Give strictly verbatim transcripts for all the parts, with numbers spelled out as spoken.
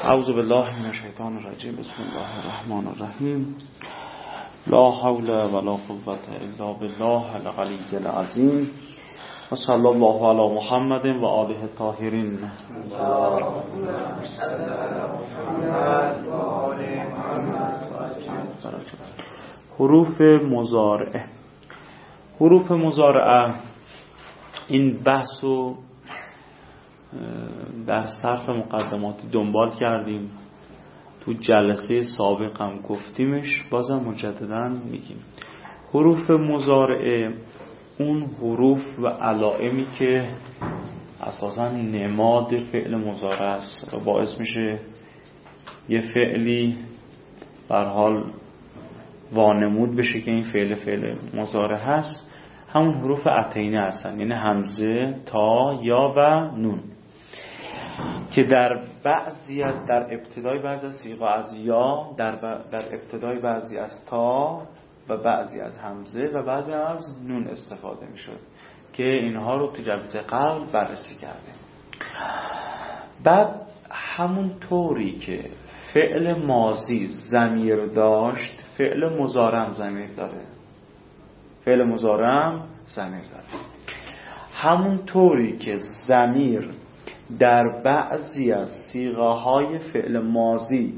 اعوذ بالله من الشیطان الرجیم. بسم الله الرحمن الرحیم. لا حول ولا قوة الا بالله العلی العظیم. و صلی الله علی محمد و آله الطاهرین. حروف مضارعه. حروف مضارعه این بحثو در صرف مقدماتی دنبال کردیم، تو جلسه سابق هم گفتیمش، بازم مجددا میگیم. حروف مضارعه اون حروف و علائمی که اساسا نماد فعل مضارع است و باعث میشه یه فعلی بر حال وانمود بشه که این فعل فعل مضارع هست. همون حروف اتینه هستن، یعنی همزه، تا، یا و نون، که در بعضی از در ابتدای بعضی از صیغه از یا، در, در ابتدای بعضی از تا و بعضی از همزه و بعضی از نون استفاده می شد که اینها رو تو جلسه قبل بررسی کردیم. بعد همون طوری که فعل ماضی ضمیر داشت، فعل مضارع ضمیر داره. فعل مضارع ضمیر داره. همون طوری که ضمیر در بعضی از صیغه‌های فعل ماضی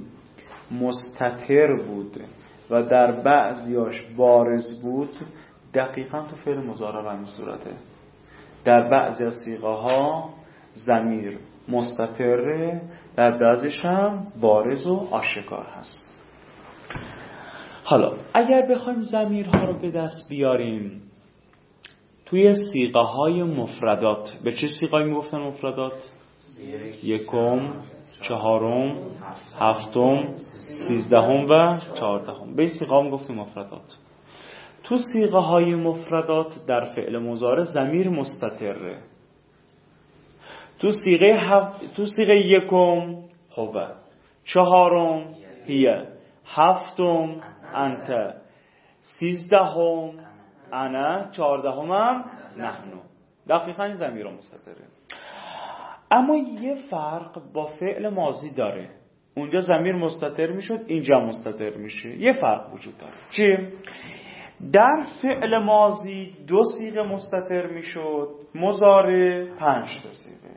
مستتر بود و در بعضیاش بارز بود، دقیقاً تو فعل مضارع به این صورته. در بعضی از صیغه‌ها ضمیر مستتره، در بعضیش هم بارز و آشکار هست. حالا اگر بخوایم ضمیرها رو به دست بیاریم توی صیغه‌های مفردات، به چه صیغه‌ای میگفتن مفردات؟ یکم، چهارم، هفتم، سیزدهم و چهاردهم. به این صیغه‌ها میگفتیم مفردات. تو صیغه‌های مفردات در فعل مضارع ضمیر مستتره. تو صیغه هفت، تو صیغه یکم هو، چهارم هیه، هفتم انت، سیزدهم انا، چهاردهم هم نحنو. دقیقاً این ضمیر مستتره. اما یه فرق با فعل ماضی داره. اونجا ضمیر مستتر میشد، اینجا مستتر میشه. یه فرق وجود داره. چی؟ در فعل ماضی دو صیغه مستتر میشد، مضارع پنج تا صیغه.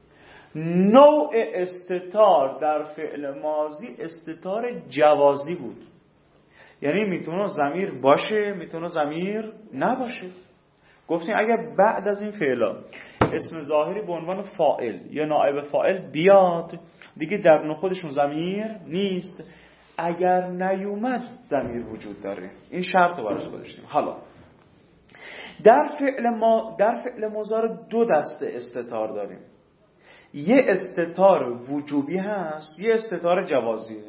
نوع استتار در فعل ماضی استتار جوازی بود، یعنی میتونه ضمیر باشه، میتونه ضمیر نباشه. گفتیم اگر بعد از این فعلا اسم ظاهری به عنوان فاعل یا نائب فاعل بیاد، دیگه در نخودشون ضمیر نیست. اگر نیومد ضمیر وجود داره. این شرط رو براش گذاشتیم. حالا در فعل ما در فعل مضارع دو دسته استتار داریم. یه استتار وجوبی هست، یه استتار جوازیه.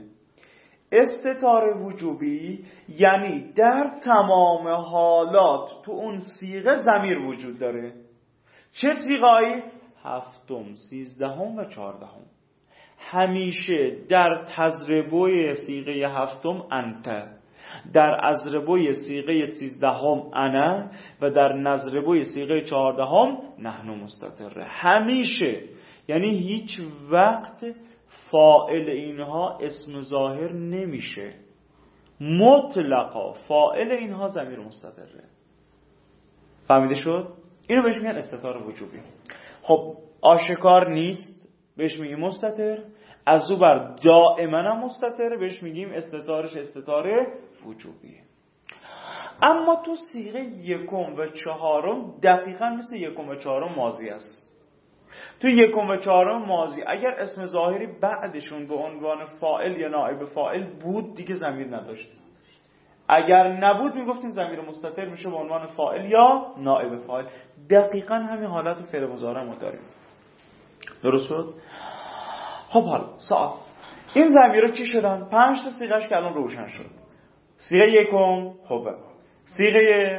استتار وجوبی یعنی در تمام حالات تو اون صیغه ضمیر وجود داره. چه صیغه‌ای؟ هفتم، سیزدهم و چهاردهم. همیشه در تضربوی صیغه هفتم انت، در اضربوی صیغه سیزدهم انا و در نضربوی صیغه چهاردهم نحنو مستتره. همیشه، یعنی هیچ وقت فاعل اینها اسم ظاهر نمیشه. مطلقا فاعل اینها ضمیر مستتره. فهمیده شد؟ اینو بهش میگن استتار وجوبی. خب آشکار نیست، بهش میگیم مستتر. از او بر دائما هم مستتر، بهش میگیم استتارش استتار وجوبی. اما تو صیغه یکم و چهارم دقیقاً مثل یکم و چهارم ماضی است. تو یکم و چهارم ماضی اگر اسم ظاهری بعدشون به عنوان فاعل یا نائب فاعل بود، دیگه ضمیر نداشت. اگر نبود میگفتیم ضمیر مستتر میشه به عنوان فاعل یا نائب فاعل. دقیقاً همین حالت تو فعل مضارع ما داریم. درست شد؟ خب حالا سوال، این ضمیرها چی شدن؟ پنج تا صیغه‌اش که الان روشن شد. صیغه یکم خب، صیغه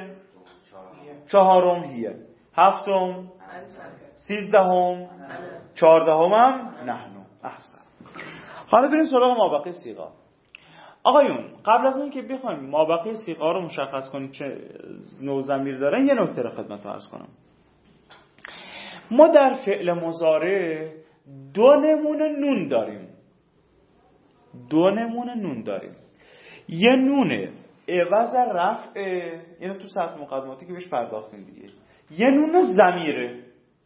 چهارم هیه، هفتم سیزدهم، چهاردهم هم نحنو. احسن. حالا بریم سراغ مابقی صیغه. آقایون قبل از اون که بخوایم مابقی صیغه رو مشخص کنیم چه نوع ضمیر دارن، یه نکته رو خدمتتون عرض کنم. ما در فعل مضارع دو نمونه نون داریم. دو نمونه نون داریم. یه نونه عوض رفع، اینو تو سطح مقدماتی که بهش پرداختیم دیگه. یه نون ضمیره.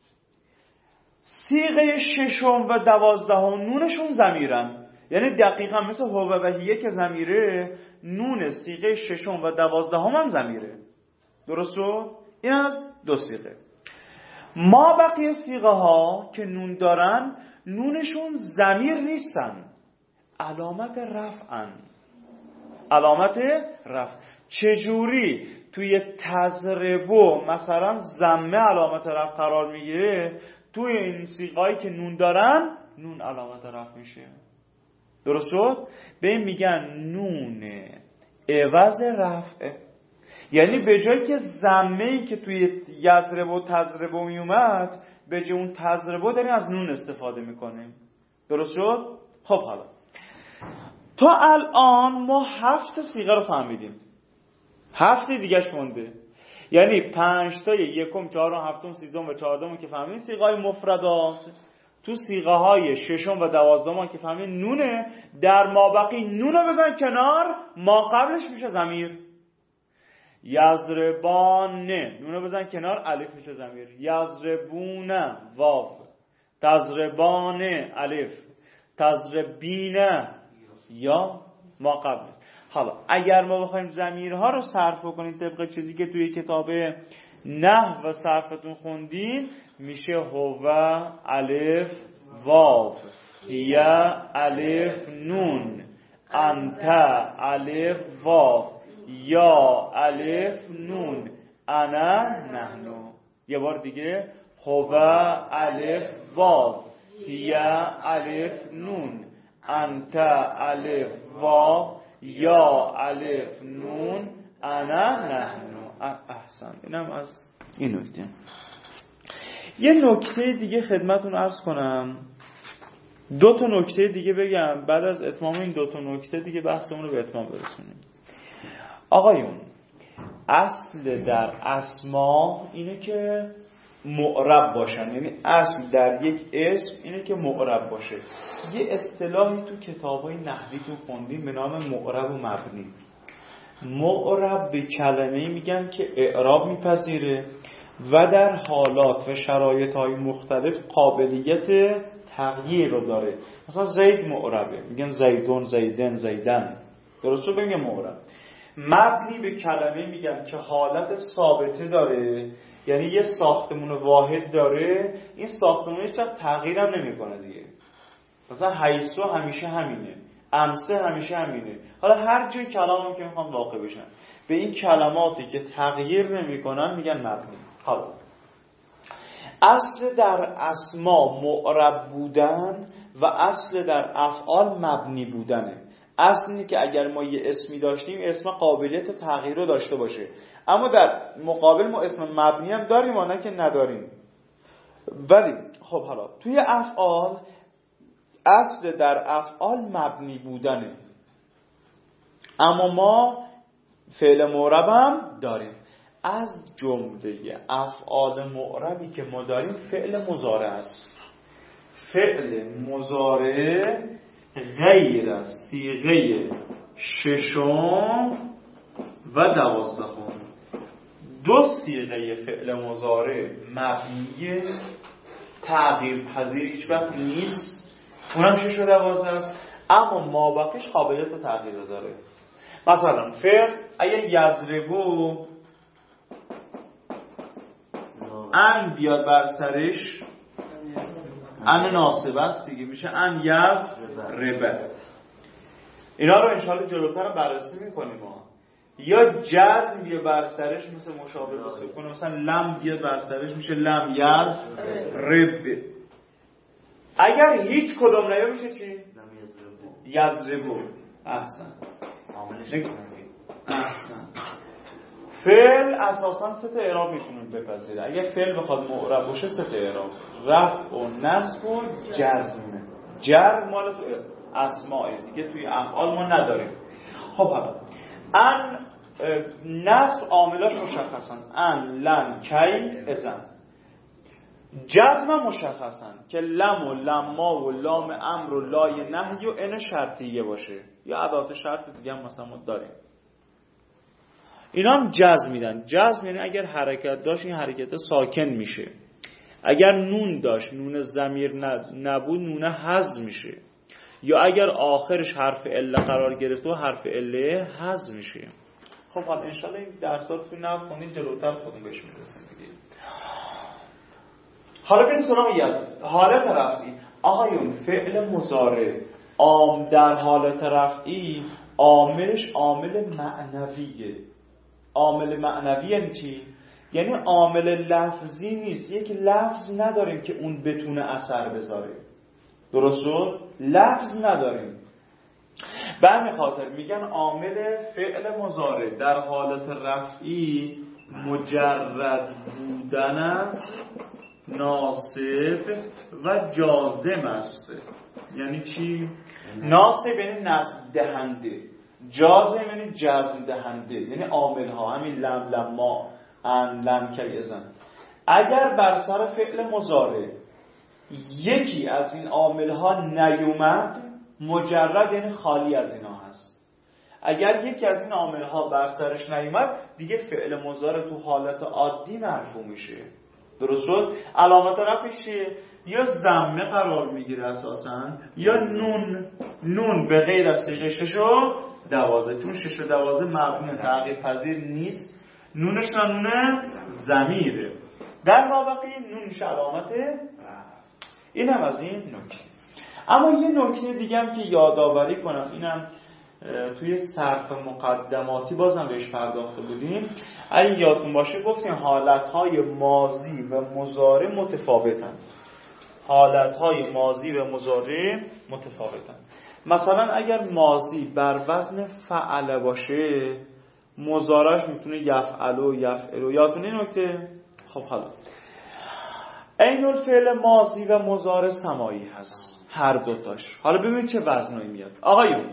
صیغه ششم و دوازدهم نونشون ضمیرن، یعنی دقیقا مثل هو و هیه که ضمیره، نون صیغه ششم و دوازدهم هم ضمیره. درسته؟ این از دو صیغه. ما بقیه صیغه ها که نون دارن نونشون ضمیر نیستن، علامت رفعن. علامت رفع. چجوری توی تضربو مثلا ضمه علامت رفع قرار میگیره، توی این صیغه‌ای که نون دارن نون علامت رفع میشه. درست شد؟ به این میگن نون عوض رفع. یعنی به جایی که ضمه‌ای که توی یضرب و تضرب میومد، به جای اون تضرب داریم از نون استفاده میکنیم. درست شد؟ خب حالا تا الان ما هفت صیغه رو فهمیدیم، هفت دیگه‌ش مونده. یعنی پنج تا یکم، چهارم، هفتم، سیزدهم و چهاردهم که فهمیدیم صیغه های مفردات. تو صیغه های ششم و دوازدهم که فهمیدیم نونه. در مابقی نون رو بزن کنار، ما قبلش میشه ضمیر. یضربان، نون رو بزن کنار، الف میشه ضمیر. یضربون واو، تضربان الف، تضربین یا ما قبل. حالا اگر ما بخوایم ضمیرها رو صرف کنیم طبق چیزی که توی کتاب نحو و صرفتون خوندین، میشه هو الف واو، یا الف نون، انت الف واو، یا الف نون، انا نحنو. یه بار دیگه، هو الف واو، یا الف نون، انت الف واو، یا الف نون، انا نحنو. احسن. اینم از این نکته. یه نکته دیگه خدمتون عرض کنم، دو تا نکته دیگه بگم، بعد از اتمام این دو تا نکته دیگه بحثمون رو به اتمام برسونیم. آقایون، اصل در اسما اینه که معرب باشن، یعنی اصل در یک اسم اینه که معرب باشه. یه اصطلاحی تو کتابای نحوی تو خوندیم به نام معرب و مبنی. معرب به کلمه‌ای میگن که اعراب میپذیره و در حالات و شرایط‌های مختلف قابلیت تغییر رو داره. مثلا زید معربه، میگن زیدون، زیدن، زیدن. درسته؟ بگیم معرب. مبنی به کلمه میگن که حالت ثابته داره، یعنی یه ساختمون واحد داره، این ساختمون هیچ وقت تغییر هم نمیکنه دیگه. مثلا حیثو همیشه همینه، امسه همیشه همینه. حالا هر جای کلام که میخوان واقع بشن، به این کلماتی که تغییر نمیکنن میگن مبنی. حالا اصل در اسما معرب بودن و اصل در افعال مبنی بودنه. اصل اینه که اگر ما یه اسمی داشتیم، اسم قابلیت تغییر رو داشته باشه، اما در مقابل ما اسم مبنی هم داریم و نه که نداریم. ولی خب حالا توی افعال، اصل در افعال مبنی بودنه، اما ما فعل معرب هم داریم. از جمله افعال معربی که ما داریم فعل مضارع است. فعل مضارع غیر از صیغه ششم و دوازدهم. دو صیغه فعل مضارع مبنی تغییر پذیر هیچ وقت نیست، اونم شش و دوازده است، اما مابقیش قابلیت تغییر داره. مثلا فعل اگه یضربو ان بیاد بر سرش، ان ناصبه است دیگه، میشه ان یضربه. اینا رو انشاءالله جلوتر بررسی میکنیم ها. یا جزم بیاد بر سرش مثل مشابه به سکون، مثلا لم بیاد بر سرش میشه لم یضرب. اگر هیچ کدوم نیا میشه چی؟ یضربو. احسن. احسن. فعل اساسا سه تا اعراب میتونیم بپذیره. اگه فعل بخواد معرب باشه سه تا اعراب، رفع و نصب و جزم. جر مال تو اسماء دیگه، توی افعال ما نداریم. خب حالا ان نصب عاملاش مشخصن، ان لن کی اذن. جزم مشخصن که لم و لما و لام امر و لای نهی و ان شرطیه باشه یا ادوات شرط دیگه هم مثلا ما داریم. اینا هم جزم میدن. جزم یعنی اگر حرکت داشت این حرکت ساکن میشه، اگر نون داشت نون ضمیر نبود نون حذف میشه، یا اگر آخرش حرف عله قرار گرفته و حرف عله حذف میشه. خب حالا انشالله این درسات تو نخونید جلوتر خودمون بهش میرسیم دیگه. حالا بریم سراغ یزد. حالت رفعی. آقایون فعل مضارع عام در حالت رفعی عاملش عامل معنویه. عامل معنوی یعنی چی؟ یعنی عامل لفظی نیست. یک لفظ نداریم که اون بتونه اثر بذاره. درست شد؟ لفظ نداریم. به همین خاطر میگن عامل فعل مضارع در حالت رفعی مجرد بودن است، ناصب و جازم است. یعنی چی؟ ناصب یعنی نصب دهنده، جازم یعنی جزم دهنده، یعنی عامل ها همین لم لما ان لم کی ازن. اگر بر سر فعل مضارع یکی از این عامل ها نیومد، مجرد یعنی خالی از اینا هست. اگر یکی از این عامل ها بر سرش نیومد دیگه فعل مضارع تو حالت عادی مرفوع میشه. درست شد؟ علامت رفعش چیه؟ یا ضمه قرار میگیره اساساً، یا نون. نون به غیر از صیغه شش و دوازه، چون شش و دوازه مبنی تغییر پذیر نیست، نونش نون ضمیره. در واقع نونش علامت. این هم از این نکته. اما یه نکته دیگه هم که یادآوری کنم، اینم توی صرف مقدماتی بازم بهش پرداخته بودیم. اگه یادتون باشه گفتیم حالتهای ماضی و مضارع متفاوتن. حالتهای ماضی و مضارع متفاوتن. مثلا اگر ماضی بر وزن فعل باشه، مضارعش میتونه یفعلو یفعلو. یادتون این نکته؟ خب حالا عین الفعل ماضی و مضارع سماعی هست هر دوتاش. حالا ببینید چه وزنایی میاد. آقایون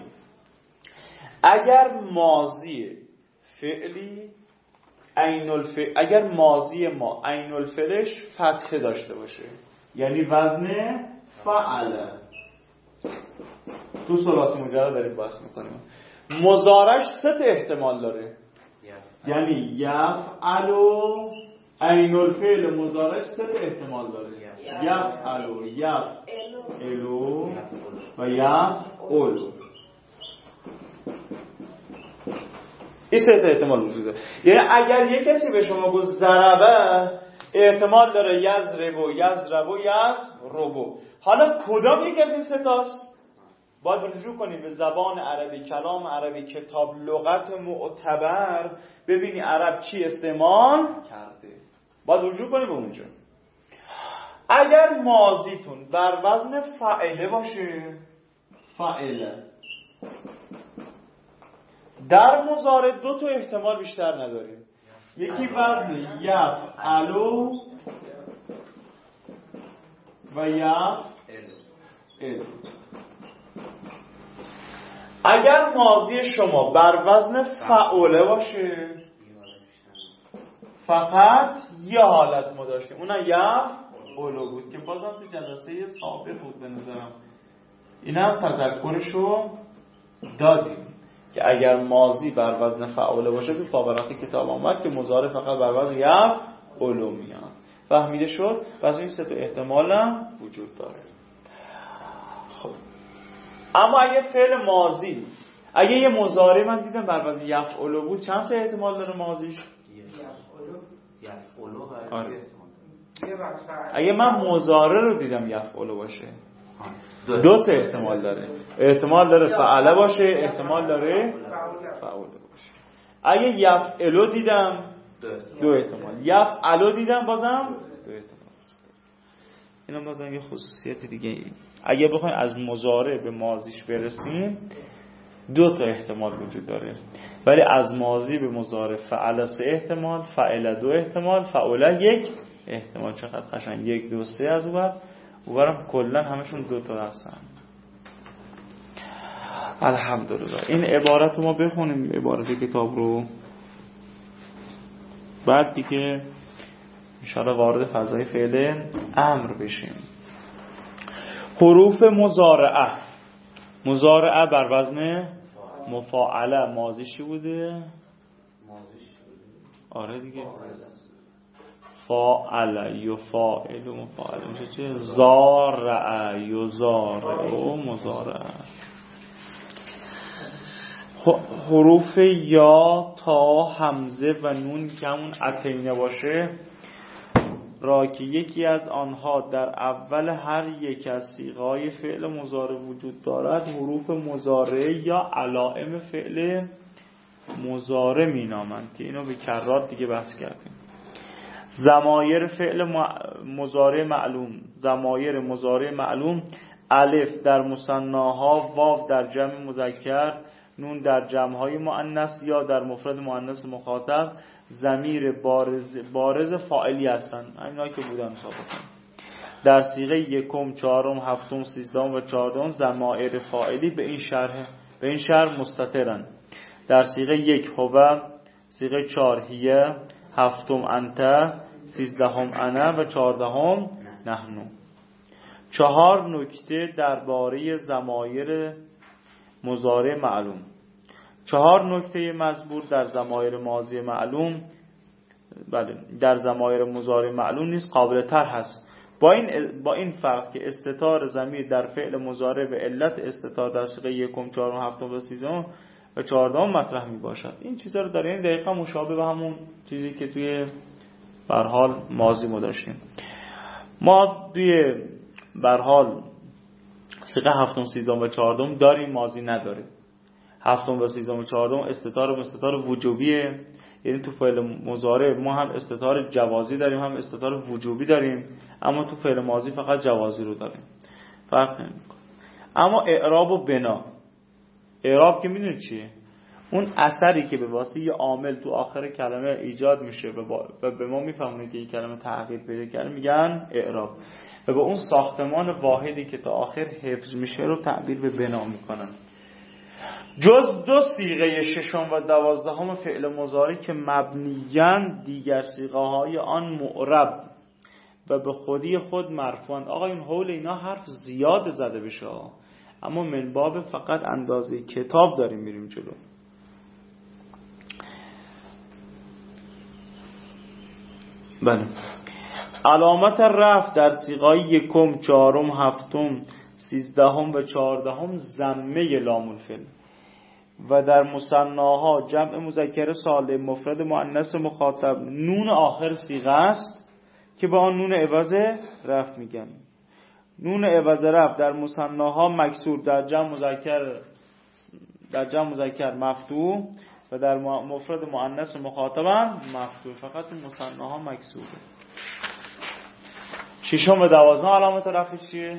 اگر ماضی فعلی عین الفعل، اگر ماضی ما عین الفعلش فتحه داشته باشه یعنی وزن فعل، تو ثلاثی مجرد داریم بحث میکنیم. مضارعش سه تا احتمال داره، یعنی یفعلو عین الفعل مضارعش سه تا احتمال داره، یفعلو یفعلو و یفعلو. این سه تا احتمال وجود داره. یعنی اگر یک کسی به شما گفت ضربه، احتمال داره یضربو یضربو یضربو. حالا کدام یک از این سه تاست؟ باید رجوع کنیم به زبان عربی، کلام عربی، کتاب لغت معتبر، ببینی عرب چی استعمال کرده. باید رجوع کنیم به اونجا. اگر ماضیتون بر وزن فاعله باشه، فاعله، در مضارع دو تا احتمال بیشتر نداریم. یکی وزن یفعلو و یفعلو. اگر ماضی شما بر وزن فعوله باشه، فقط یه حالت ما داشتیم، اونم یفعلو بود که بازم تو جلسه سابق بود به نظرم. اینم تذکرشو دادیم که اگر ماضی بر وزن فعوله باشه تو فاورقی کتاب آمد که مضارع فقط بر وزن یفعلو میاد. فهمیده شد؟ پس این سه تا احتمال هم وجود داره. خب اما اگه فعل ماضی، اگه یه مضارع من دیدم بر وزن یفعلو بود، چند تا احتمال داره ماضیش؟ یفعلو یفعلو آره. اگه من مضارع رو دیدم یفعلو باشه، دو تا احتمال داره. احتمال داره فعله باشه، احتمال داره فعوله باشه. اگه یفعلو دیدم دو احتمال، یفعلو دیدم بازم دو احتمال. اینا بازم یه خصوصیت دیگه ای. اگه بخوایم از مضارع به ماضیش برسیم دو تا احتمال وجود داره، ولی از ماضی به مضارع فعل سه احتمال، فعل دو احتمال، فعوله یک احتمال. چقدر قشنگ، یک دو سه از اون اونورم کلا همشون دو تا هستن. الحمدلله. این عبارت رو ما بخونیم، عبارت کتاب رو، بعد دیگه انشاءالله وارد فضای فعل امر بشیم. حروف مضارعه. مضارعه بر وزن مفاعله ماضیش چی بوده؟ آره دیگه فاعل یفاعل و مفاعل میشه چه؟ زارع یزارع و مضارع. حروف یا تا همزه و نون که همون اتینه باشه را که یکی از آنها در اول هر یک از صیغه‌های فعل مضارع وجود دارد حروف مضارع یا علائم فعل مضارع مینامند که اینو به کرات دیگه بحث کردیم. ضمایر فعل مضارع معلوم. ضمایر مضارع معلوم: الف در مثناها، واو در جمع مذکر، نون در جمع‌های مؤنث یا در مفرد مؤنث مخاطب ضمیر بارز بارز فاعلی هستند. همینایی که بودن سابقا. در صیغه یکم، چهارم، هفتم، سیزدهم و چهاردهم ضمایر فاعلی به این شرح به این شرح مستترن. در صیغه یک هو، صیغه چهار هیه، هفتم انت، سیزدهم انا و چهاردهم نحنو. چهار نکته درباره ضمایر مضارع معلوم. چهار نکته مذکور در ضمایر ماضی معلوم بله در ضمایر مضارع معلوم نیست، قابل طرح هست. با این با این فرق که استتار ضمیر در فعل مضارع به علت استتار در صیغه یکم، چهارم، هفتم و سیزدهم و چهاردهم مطرح می باشد. این چیزا رو در این دقیقه مشابه به همون چیزی که توی به هر حال ماضی ما داشتیم. ما توی به هر حال صیغه هفتم، سیزدهم و چهاردهم داریم، ماضی نداریم. هفتم و سیزدهم و چهاردهم استتار و استتار وجوبیه، یعنی تو فعل مضارع ما هم استتار جوازی داریم هم استتار وجوبی داریم، اما تو فعل ماضی فقط جوازی رو داریم، فرق نمیکنه. اما اعراب و بنا. اعراب که میدونید چیه؟ اون اثری که به واسطه یه عامل تو آخر کلمه ایجاد میشه و به ما میفهمونه که این کلمه تغییر پیدا کرده میگن اعراب، و به اون ساختمان واحدی که تا آخر حفظ میشه رو تعبیر به بنا میکنن. جز دو صیغه ششم و دوازدهم فعل مضارع که مبنیان، دیگر صیغه های آن معرب و به خودی خود مرفوعند. آقا این حول اینا حرف زیاد زده بشه، اما من باب فقط اندازه کتاب داریم میریم جلو. بله. علامت رفع در صیغه‌های یکم، چهارم، هفتم، سیزدهم و چهاردهم ضمه لام الفعل و در مثناها جمع مذکر سالم، مفرد مؤنث مخاطب نون آخر صیغه است که با آن نون عوض رفع میگن. نون عوض رفع در مثناها مکسور، در جمع مذکر در جمع مذکر مفتوح و در مفرد مؤنث مخاطب هم مفتوح، فقط مثناها مکسوره. ششم و دوازدهم علامت رفع چیه؟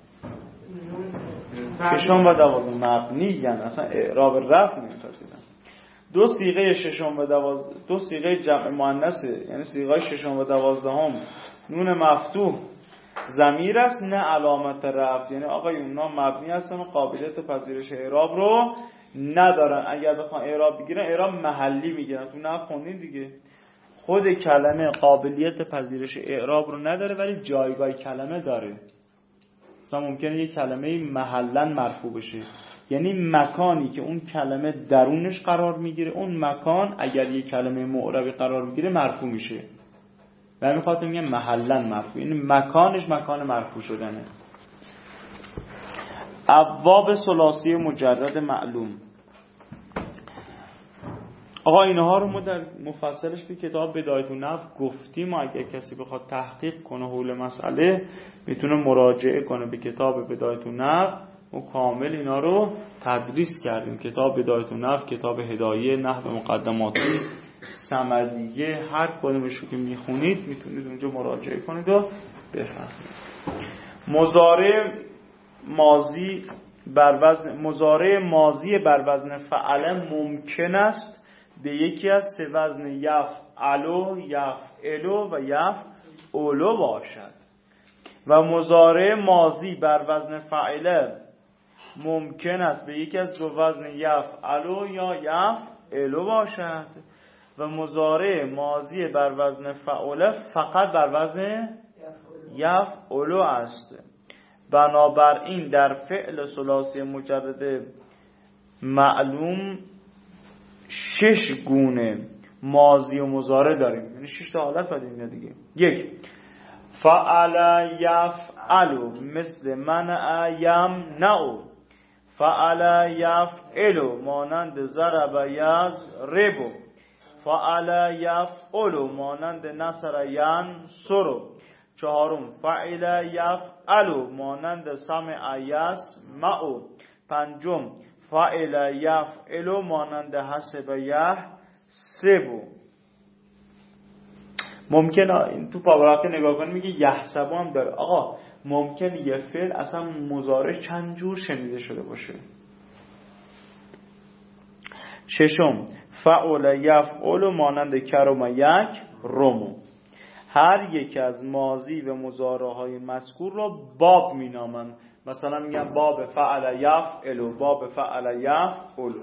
ششم و دوازدهم مبنی، یعنی اصلا اعراب رفع نمی‌پذیرن. دو صیغه ششم و دوازدهم دو صیغه جمع مؤنث، یعنی صیغه ششم و دوازدهم نون مفتوح ضمیر است نه علامت رفع، یعنی آقای اونا مبنی هستن و قابلیت پذیرش اعراب رو ندارن. اگر بخوان اعراب بگیرن اعراب محلی میگیرن. تو نه خوندین دیگه، خود کلمه قابلیت پذیرش اعراب رو نداره ولی جایگاه کلمه داره. مثلا ممکنه یک کلمه محلاً مرفوع بشه، یعنی مکانی که اون کلمه درونش قرار میگیره اون مکان اگر یک کلمه معربی قرار میگیره مرفوع میشه. و همین خاطر میگن محلاً مرفوع، یعنی مکانش مکان مرفوع شدنه. ابواب ثلاثی مجرد معلوم. آقا اینها رو ما در مفصلش به کتاب بدایت النحو گفتیم و اگر کسی بخواد تحقیق کنه حول مسئله میتونه مراجعه کنه به کتاب بدایت النحو و کامل اینا رو تدریس کردیم. کتاب بدایت النحو، کتاب هدایه، نحو مقدماتی، صمدیه، هر کدومش رو که میخونید میتونید اونجا مراجعه کنید و بفهمید. مضارع ماضی بر وزن مضارع ماضی بر وزن فعل ممکن است به یکی از سه وزن یفعلو، یفعلو و یفعلو باشد و مضارع ماضی بر وزن فعل ممکن است به یکی از دو وزن یفعلو یا یفعلو باشد و مضارع ماضی بر وزن فعله فقط بر وزن یفعلو است. بنابراین در فعل ثلاثی مجرد معلوم شش گونه ماضی و مضارع داریم، یعنی شش تا حالت باید این دیگه. یک، فعل یفعلو مثل منع یمنع. فعل یفعلو مانند ضرب یضرب. فعل یفعلو مانند نصر ینصر. چهارم، فعل یفعلو مانند سمع یسمع. پنجم، فعل یفعلو مانند حسب یحسب. ممکنه این تو پاراگراف نگاه کنید میگه یحسب هم داره. آقا ممکن یه فعل اصلا مضارع چند جور شنیده شده باشه. ششم، فعل یفعل مانند کرم یک رمو. هر یک از ماضی و مضارع های مذکور را باب می نامند. مثلا میگن باب فعل یفعل و باب فعل یفعل.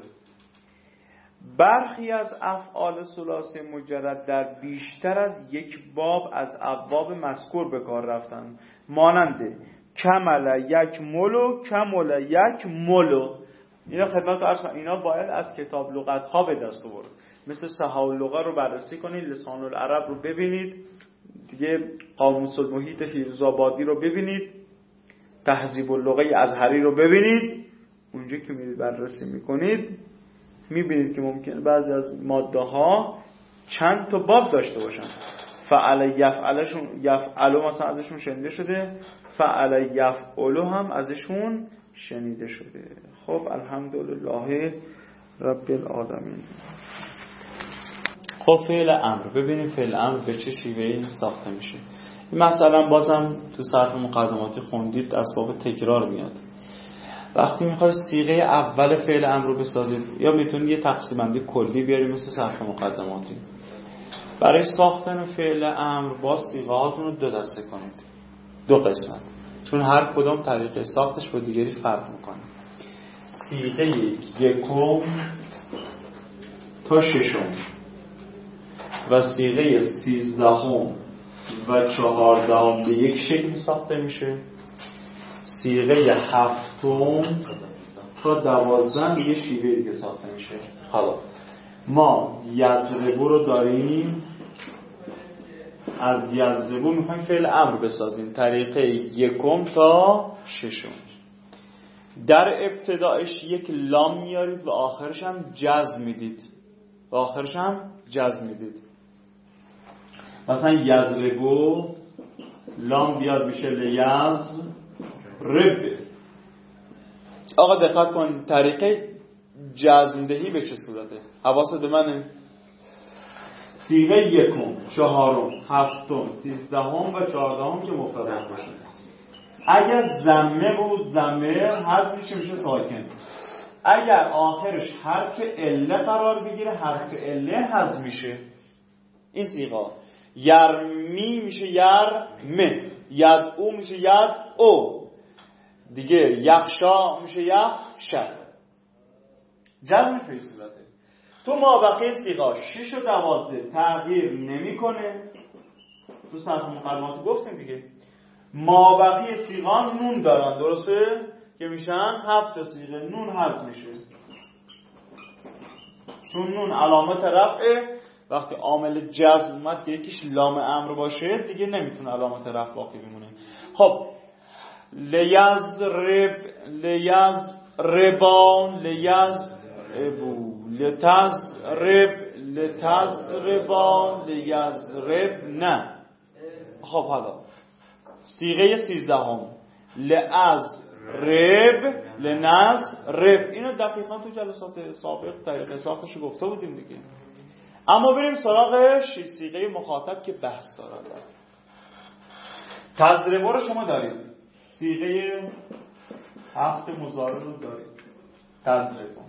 برخی از افعال ثلاثی مجرد در بیشتر از یک باب از ابواب مذکور به کار رفتند، مانند کمل یک ملو، کمل یک ملو. اینا خدمت عرض کنم اینا باید از کتاب لغت ها به دست آورد. مثل صحاح اللغه رو بررسی کنید، لسان العرب رو ببینید، دیگه قاموس المحیط فیروزآبادی رو ببینید، تهذیب اللغه ازهری رو ببینید. اونجا که میرید بررسی میکنید میبینید که ممکنه بعضی از ماده ها چند تا باب داشته باشن. فعل یفعلشون یفعلو مثلا ازشون شنیده شده، فعل یفعلو هم ازشون شنیده شده. خب الحمدلله رب العالمین. خب فعل امر، ببینیم فعل امر به چه شیوهی ساخته میشه. مثلا بازم تو صرف مقدماتی خوندید اسباب تکرار میاد. وقتی میخواید صیغه اول فعل امر رو بسازید یا میتونید یه تقسیم بندی کلی بیارید مثل صرف مقدماتی. برای ساختن فعل امر با صیغه هاتون رو دو دسته کنید، دو قسمت، چون هر کدام طریقه ساختش با دیگری فرق میکنه. صیغه یکم تا ششم و صیغه سیزدهم و چهاردهم به یک شکل ساخته میشه. صیغه هفتم تا دوازدهم به یه شیوه دیگه ساخته میشه. حالا ما یضربو رو داریم، از یضربو میخوایم فعل امر بسازیم، طریقه یکم تا ششم. در ابتدایش یک لام میارید و آخرش هم جزم میدید و آخرش هم جزم میدید. مثلا یضربو لام بیاد میشه لیز رب. آقا دقت کن طریقه جزم دهی به چه صورته؟ حواست به منه؟ صیغه یکم، چهارم، هفتم، سیزدهم و چهاردهم که مفرد باشه. اگر ضمه بود ضمه حذف میشه میشه ساکن. اگر آخرش حرف عله قرار بگیره حرف عله حذف میشه. این صیغه یرمی میشه یرمه، یدعو میشه یدعو، دیگه یخشا میشه یخشا. جمع فی صورته. تو مابقی صیغه شش و دوازده تغییر نمیکنه. تو صرف مقدمات گفتیم دیگه مابقی صیغه نون دارن، درسته؟ که میشن هفت صیغه، نون حذف میشه چون نون علامت رفعه. وقتی عامل جزم اومد که یکیش لام امر باشه دیگه نمیتونه علامت رفع باقی بمونه. خب لیزرب، لیزربان، لیزربو، لتزرب، لتزربان، لیزرب نه. خب حالا صیغه سیزدهم لازرب، لنزرب، اینو دقیقا تو جلسات سابق طریقه ساختش گفته بودیم دیگه. اما بریم سراغ صیغه مخاطب که بحث دارد. تضربه رو شما دارید، صیغه هفت مضارع رو دارید. تضربه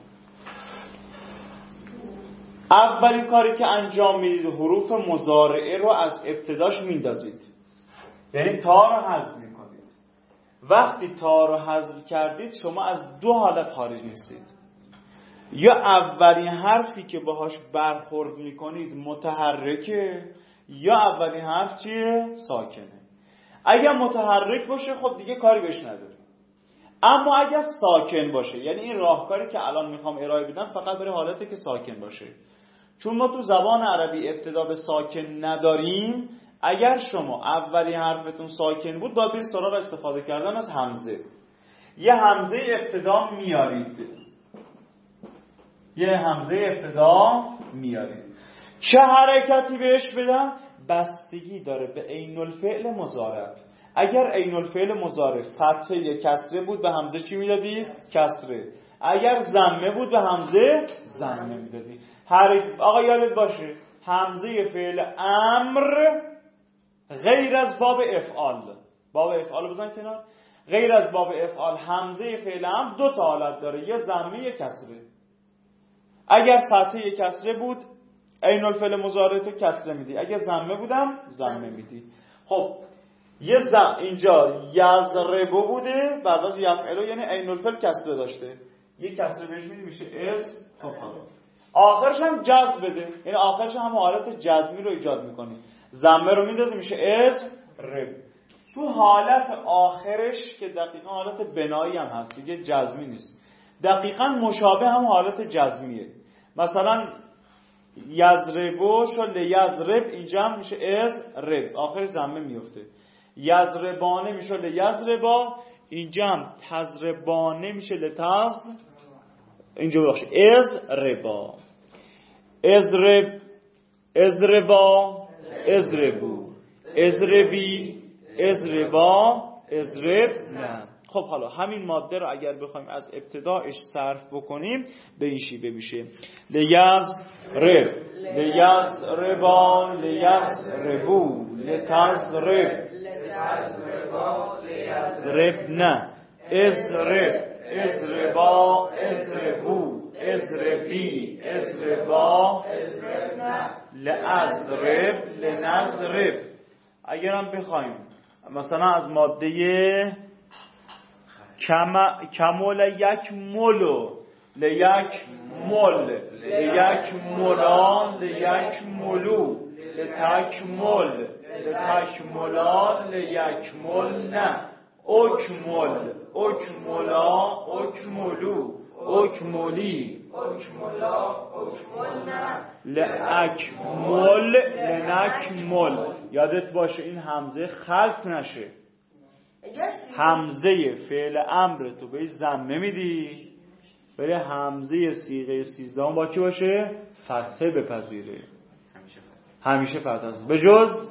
اولین کاری که انجام میدید حروف مضارعه رو از ابتداش میندازید، یعنی تا رو حذف میکنید. وقتی تا رو حذف کردید شما از دو حالت خارج نیستید. یا اولین حرفی که باهاش برخورد میکنید متحرکه یا اولین حرف چیه؟ ساکنه. اگر متحرک باشه خب دیگه کاری بهش نداره. اما اگر ساکن باشه، یعنی این راهکاری که الان میخوام ارائه بدم فقط برای حالتی که ساکن باشه، چون ما تو زبان عربی ابتدا به ساکن نداریم. اگر شما اولی حرفتون ساکن بود باید برید سراغ استفاده کردن از همزه. یه همزه ابتدا میارید یه همزه ابتدا میارید چه حرکتی بهش بدم؟ بستگی داره به عین الفعل مضارع. اگر عین الفعل مضارع فتحه یا کسره بود به همزه چی میدادی؟ کسره. اگر ضمه بود به همزه ضمه میدادی. هر آقا یادت باشه همزه فعل امر غیر از باب افعال، باب افعال بزن کنار، غیر از باب افعال همزه فعل امر دو تا حالت داره، یا ضمه یا کسره. اگر فتحه یا کسره بود عین الفعل مضارع تو کسره میدی، اگر ضمه بودم ضمه میدی. خب یه زم اینجا یضربو بوده، بعد از یفعلو یعنی عین الفعل کسره داشته، یه کسره بهش میدی میشه از. خب آخرش هم جزم بده، یعنی آخرش هم حالت جزمی رو ایجاد میکنی. ضمه رو میندازی میشه از رب. تو حالت آخرش که دقیقا حالت بنایی هم هست دیگه، جزمی نیست، دقیقا مشابه هم حالت جزمیه. مثلا یضربو شو لیضرب، اینجا هم میشه از رب، آخرش ضمه میفته. یضربانه میشه لیضربا، اینجا هم تضربانه میشه لتز، اینجا باشه از ربا. ازرب ازربا ازربو ازربی ازربا ازرب نه. خب حالا همین ماده رو اگر بخوایم از ابتداش صرف بکنیم به این شیوه میشه لیضرب لیضربا لیضربو لتضرب ضرب نه ازرب ازربا ازربو ازربی ازربا لازرب لنضرب. اگر هم بخوایم مثلا از ماده کمول یک مولو لیک مول لیک مولان لیک مولو لتک مول لتک مولان لیک مول نه اکمل اکملا اکملو اکملی اکملا اکملنا لاکمل لنکمل. یادت باشه این همزه خلق نشه. همزه فعل امر تو به ضمه میدی، ولی همزه صیغه سیزدهم با کی باشه؟ فتحه بپذیره، همیشه فتحه است، به جز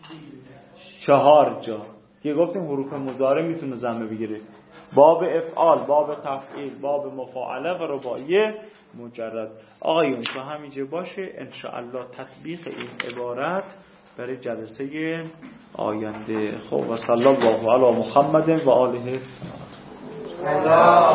چهار جا که گفتیم حروف مضارع میتونه ضمه بگیره: باب افعال، باب تفعیل، باب مفاعله و رباعیه مجرد. آقایون تا همینجا باشه، انشاءالله تطبیق این عبارت برای جلسه آینده. خب و صلی الله علی محمد و آله.